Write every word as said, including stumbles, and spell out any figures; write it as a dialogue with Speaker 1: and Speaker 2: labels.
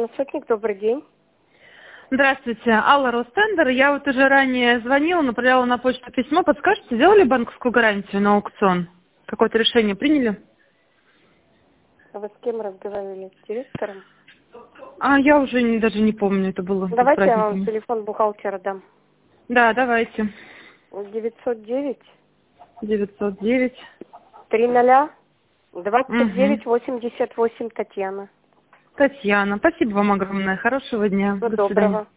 Speaker 1: Татьяна Сотник, добрый день.
Speaker 2: Здравствуйте, Алла Ростендер. Я вот уже ранее звонила, направляла на почту письмо. Подскажете, сделали банковскую гарантию на аукцион? Какое-то решение приняли?
Speaker 1: А вы с кем разговаривали? С директором?
Speaker 2: А я уже не, даже не помню, это было перед
Speaker 1: Давайте я вам
Speaker 2: праздниками.
Speaker 1: телефон бухгалтера дам.
Speaker 2: Да, давайте.
Speaker 1: девятьсот девять
Speaker 2: девятьсот девять.
Speaker 1: триста двадцать девять
Speaker 2: Угу.
Speaker 1: восемьдесят восемь Татьяна.
Speaker 2: Татьяна, спасибо вам огромное. Хорошего дня.
Speaker 1: Всего
Speaker 2: До свидания.
Speaker 1: доброго.